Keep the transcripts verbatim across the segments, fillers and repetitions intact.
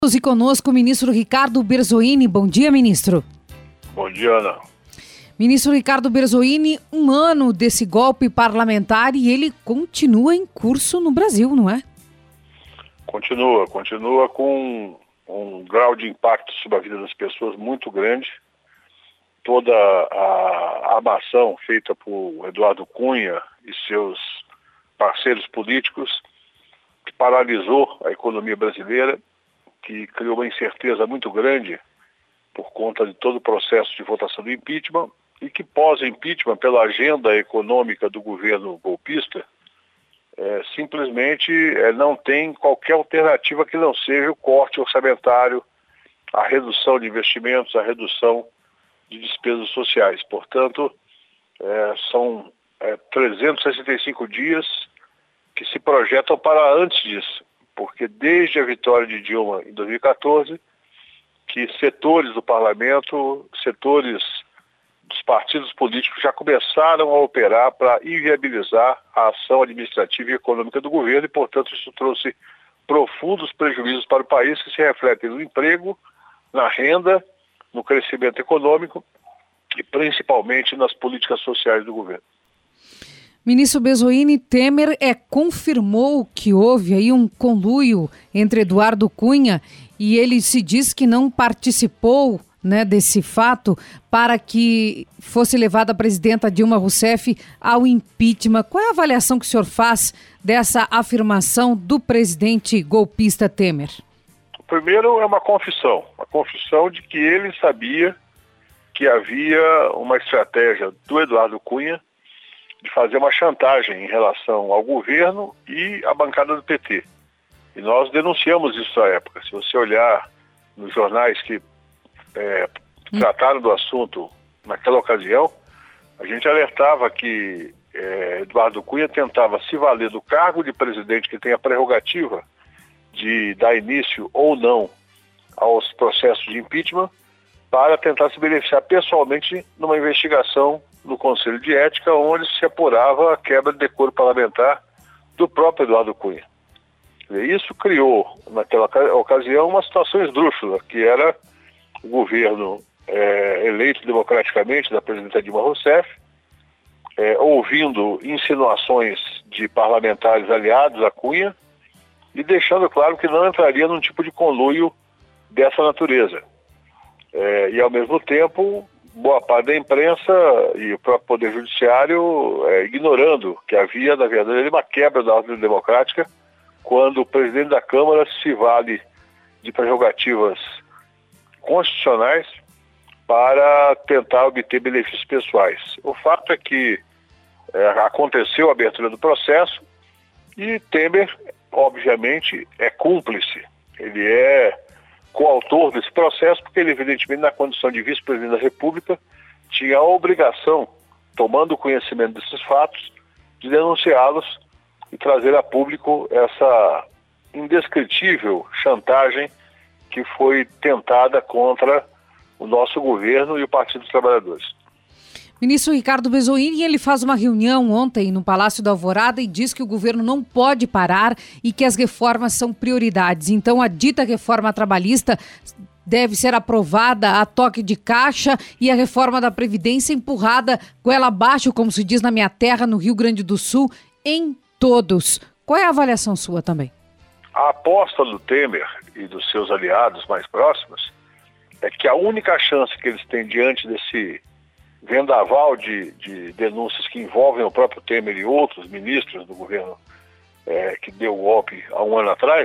E conosco o ministro Ricardo Berzoini. Bom dia, ministro. Bom dia, Ana. Ministro Ricardo Berzoini, um ano desse golpe parlamentar e ele continua em curso no Brasil, não é? Continua, continua com um grau de impacto sobre a vida das pessoas muito grande. Toda a armação feita por Eduardo Cunha e seus parceiros políticos, que paralisou a economia brasileira, que criou uma incerteza muito grande por conta de todo o processo de votação do impeachment, e que pós-impeachment, pela agenda econômica do governo golpista, é, simplesmente é, não tem qualquer alternativa que não seja o corte orçamentário, a redução de investimentos, a redução de despesas sociais. Portanto, é, são é, trezentos e sessenta e cinco dias que se projetam para antes disso, porque desde a vitória de Dilma em dois mil e quatorze, que setores do parlamento, setores dos partidos políticos já começaram a operar para inviabilizar a ação administrativa e econômica do governo e, portanto, isso trouxe profundos prejuízos para o país que se refletem no emprego, na renda, no crescimento econômico e principalmente nas políticas sociais do governo. Ministro Berzoini, Temer é, confirmou que houve aí um conluio entre Eduardo Cunha e ele se diz que não participou, né, desse fato para que fosse levada a presidenta Dilma Rousseff ao impeachment. Qual é a avaliação que o senhor faz dessa afirmação do presidente golpista Temer? Primeiro é uma confissão, uma confissão de que ele sabia que havia uma estratégia do Eduardo Cunha de fazer uma chantagem em relação ao governo e à bancada do P T. E nós denunciamos isso na época. Se você olhar nos jornais que é, trataram do assunto naquela ocasião, a gente alertava que é, Eduardo Cunha tentava se valer do cargo de presidente, que tem a prerrogativa de dar início ou não aos processos de impeachment, para tentar se beneficiar pessoalmente numa investigação no Conselho de Ética, onde se apurava a quebra de decoro parlamentar do próprio Eduardo Cunha. E isso criou, naquela ocasião, uma situação esdrúxula, que era o governo é, eleito democraticamente da presidenta Dilma Rousseff, é, ouvindo insinuações de parlamentares aliados a Cunha e deixando claro que não entraria num tipo de conluio dessa natureza. É, e, ao mesmo tempo, boa parte da imprensa e o próprio Poder Judiciário é, ignorando que havia, na verdade, uma quebra da ordem democrática quando o presidente da Câmara se vale de prerrogativas constitucionais para tentar obter benefícios pessoais. O fato é que é, aconteceu a abertura do processo e Temer, obviamente, é cúmplice. Ele é coautor desse processo, porque ele, evidentemente, na condição de vice-presidente da República, tinha a obrigação, tomando conhecimento desses fatos, de denunciá-los e trazer a público essa indescritível chantagem que foi tentada contra o nosso governo e o Partido dos Trabalhadores. Ministro Ricardo Berzoini, ele faz uma reunião ontem no Palácio da Alvorada e diz que o governo não pode parar e que as reformas são prioridades. Então, a dita reforma trabalhista deve ser aprovada a toque de caixa e a reforma da Previdência empurrada goela abaixo, como se diz na minha terra, no Rio Grande do Sul, em todos. Qual é a avaliação sua também? A aposta do Temer e dos seus aliados mais próximos é que a única chance que eles têm diante desse vendaval de, de denúncias que envolvem o próprio Temer e outros ministros do governo é, que deu o golpe há um ano atrás,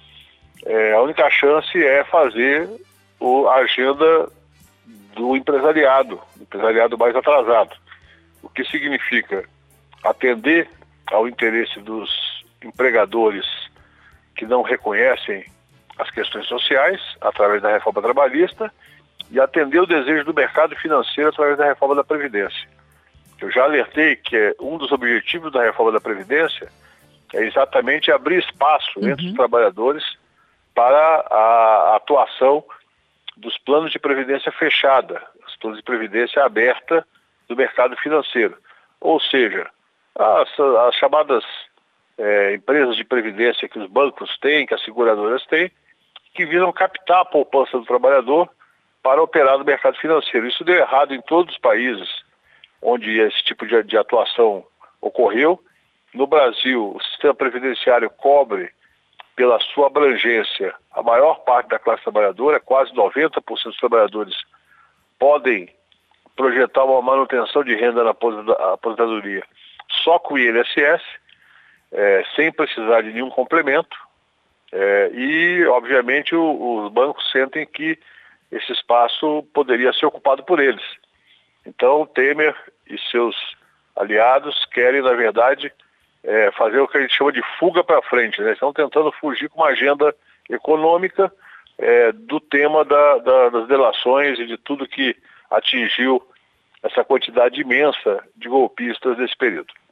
é, a única chance é fazer o, a agenda do empresariado, empresariado mais atrasado, o que significa atender ao interesse dos empregadores que não reconhecem as questões sociais através da reforma trabalhista e atender o desejo do mercado financeiro através da reforma da Previdência. Eu já alertei que um dos objetivos da reforma da Previdência é exatamente abrir espaço uhum. entre os trabalhadores para a atuação dos planos de previdência fechada, os planos de previdência aberta do mercado financeiro. Ou seja, as, as chamadas é, empresas de previdência que os bancos têm, que as seguradoras têm, que visam captar a poupança do trabalhador para operar no mercado financeiro. Isso deu errado em todos os países onde esse tipo de, de atuação ocorreu. No Brasil, o sistema previdenciário cobre, pela sua abrangência, a maior parte da classe trabalhadora, quase noventa por cento dos trabalhadores podem projetar uma manutenção de renda na aposentadoria só com o I N S S, é, sem precisar de nenhum complemento, é, e, obviamente, o, os bancos sentem que esse espaço poderia ser ocupado por eles. Então, Temer e seus aliados querem, na verdade, é, fazer o que a gente chama de fuga para frente, né? Estão tentando fugir com uma agenda econômica é, do tema da, da, das delações e de tudo que atingiu essa quantidade imensa de golpistas nesse período.